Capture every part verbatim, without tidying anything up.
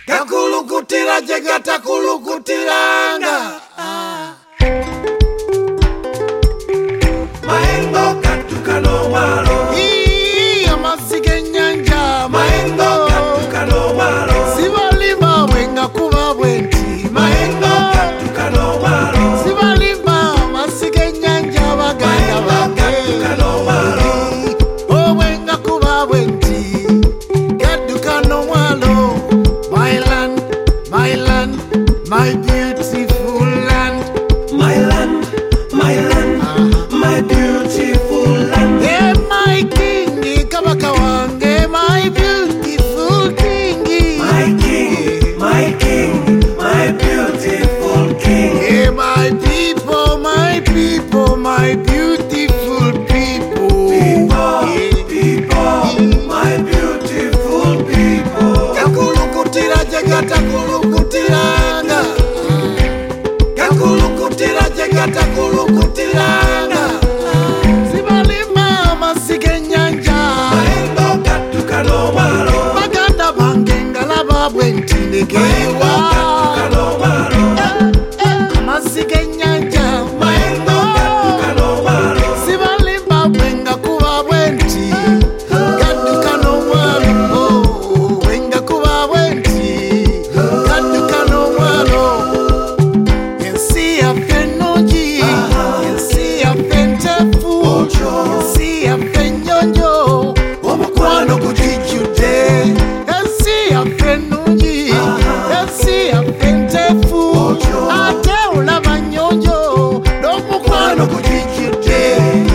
Gakulukutira jegata kulukutiranga. Maengo katuka no walo. Ii amasige nyanja. Maengo katuka no walo. Sibalima wenga kuba bwenti. Maengo katuka no walo. Sibalima amasige nyanja baganda Maengo katuka no walo. O wenga kuba bwenti. Katuka no walo. My land, my land, my beautiful land. My land, my land, my beautiful land. Hey, my king, kabaka wange, my beautiful king. My king, my king, my beautiful king. Hey, my people, my people, my beautiful people. People, Hey. people, my beautiful people. Gakulukutira jegata kulukutiranga. Gakulukutira jegata kulukutiranga. Sibalima amasige nyanja. Maengo katuka no walo. Baganda bange ngalaba bwenti Maengo negewa. katuka no walo. Amasige nyanja. Maengo katuka no walo. Sibalimba wenga kuba bwenti. Gaduka no walo. Wenga kuba bwenti. Gaduka no walo. Ensi yafe nungi. Ensi yafe ntefu. Ensi yafe nnyonjo. Omukwano gujijjudde. Ensi yafe nungi. Ensi yafe ntefu. Ate olaba nnyonjo. N'omukwano gujijjudde.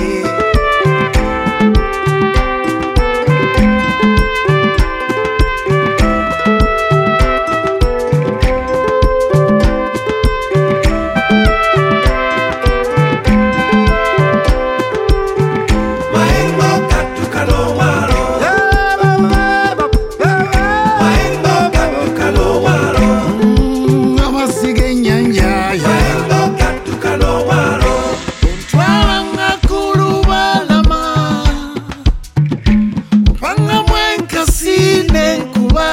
Maengo katuka no walo. Maengo katuka no walo. Amasige nyanja Maengo katuka no walo. Ntwalanga ku lubalama opanga mwenkasi n'enkuba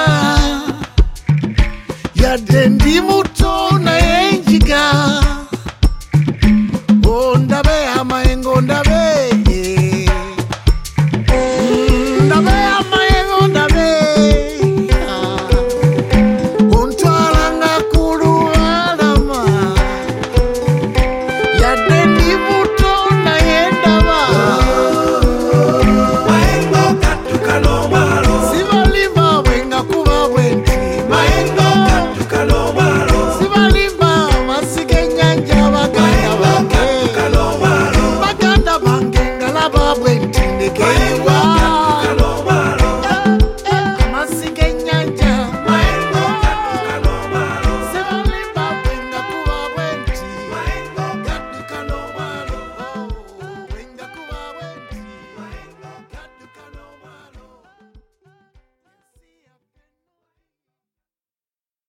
yadde ndi muto naye njiga ondabe amayengo ndabe ndabe amayengo ndabe ontwalanga ku lubalama yadde ndi muto naye ndaba Maengo katuka no walo. sibalima bwenga kuba bwenti Maengo katuka no walo. sibalima amasige nyanja baganda Maengo bange katuka no walo. baganda bange ngalaba bwe